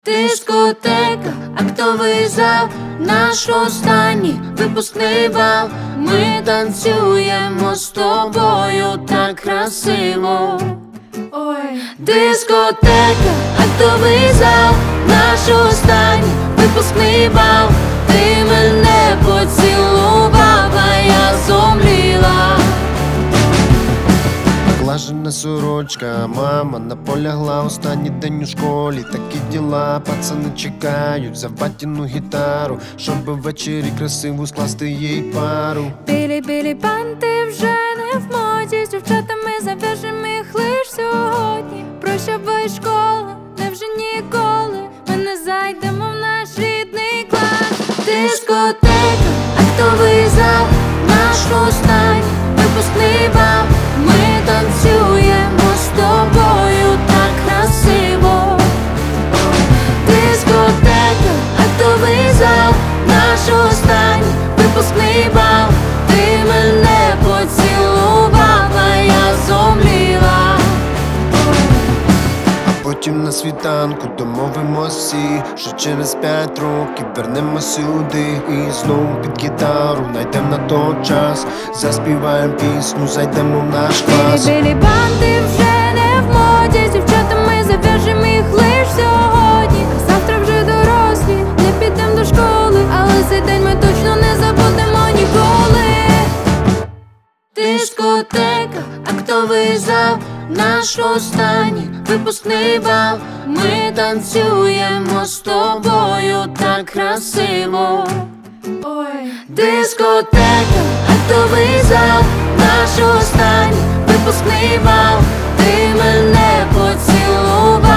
Дискотека, актовий зал, наш останній випускний бал. Ми танцюємо з тобою так красиво. Ой. Дискотека, актовий зал, наш останній випускний бал. Ти мене поцілував, а я зомліла. Глажена сорочка, мама наполягла, останній день у школі. Такі діла, пацани чекають за батіну гітару, щоб ввечері красиву скласти їй пару. Білі банти вже не в моді, з дівчатами зав'яжем їх лиш сьогодні. Прощавай школа, невже ніколи ми не зайдемо в наш рідний клас. Дискотека, актовий зал, наш останній випускний бал. Ми танцюємо з тобою так красиво. Дискотека, актовий зал, наш останній випускний бал. Ти мене поцілував, а я зомліла. Потім на світанку домовимось всі, що через 5 років вернемось сюди. І знову під гітару найдем на той час, заспіваєм пісню, зайдемо в наш клас. Білі банди вже не в моді, з дівчатами зав'яжем їх лиш сьогодні. А завтра вже дорослі, не підем до школи, але цей день ми точно не забудемо ніколи. Дискотека, актовий зал, наш останній випускний бал. Ми танцюємо з тобою так красиво. Ой. Дискотека, актовий зал, наш останній випускний бал. Ти мене поцілував.